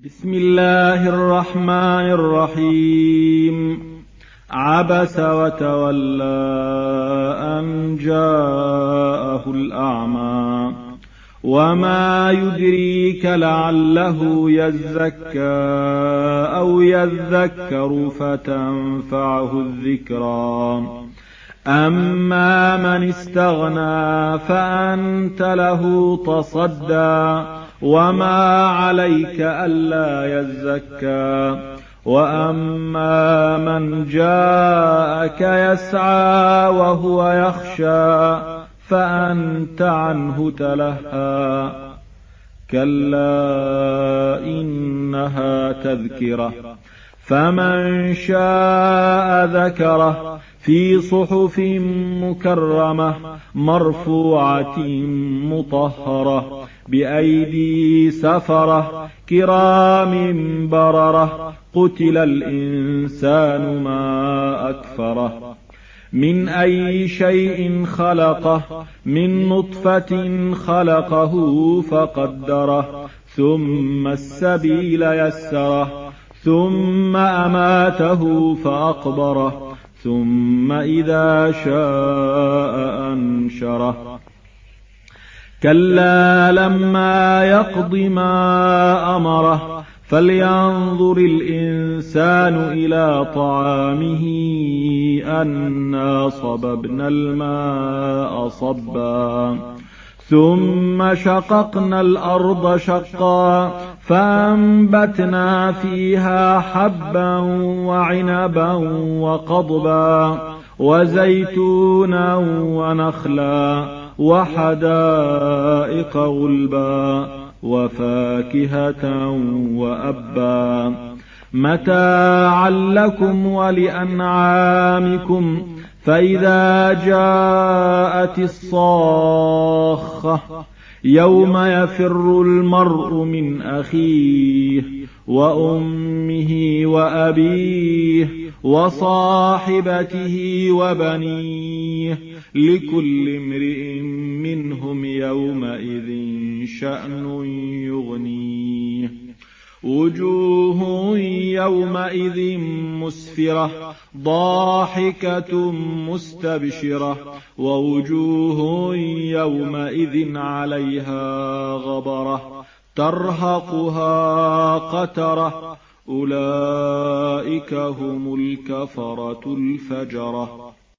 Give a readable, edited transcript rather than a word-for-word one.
بسم الله الرحمن الرحيم. عبس وتولى أن جاءه الأعمى وما يدريك لعله يزكى أو يذكر فتنفعه الذكرى. أما من استغنى فأنت له تصدى وما عليك ألا يزكى. وأما من جاءك يسعى وهو يخشى فأنت عنه تلهى. كلا إنها تذكرة فمن شاء ذكره في صحف مكرمة مرفوعة مطهرة بأيدي سفرة كرام بررة. قتل الإنسان ما أكفره. من أي شيء خلقه؟ من نطفة خلقه فقدره ثم السبيل يسره ثم أماته فأقبره ثم إذا شاء أنشره. كلا لما يقض ما أمره فلينظر الإنسان إلى طعامه أنا صببنا الماء صبا ثم شققنا الأرض شقا فأنبتنا فيها حبا وعنبا وقضبا وزيتونا ونخلا وحدائق غلبا وفاكهة وأبا متاعا لكم ولأنعامكم. فإذا جاءت الصاخة يوم يفر المرء من أخيه وأمه وأبيه وصاحبته وبنيه لكل امرئ منهم يومئذ شأن يغنيه. وجوه يومئذ مسفرة ضاحكة مستبشرة ووجوه يومئذ عليها غبرة ترهقها قترة. أولئك هم الكفرة الفجرة.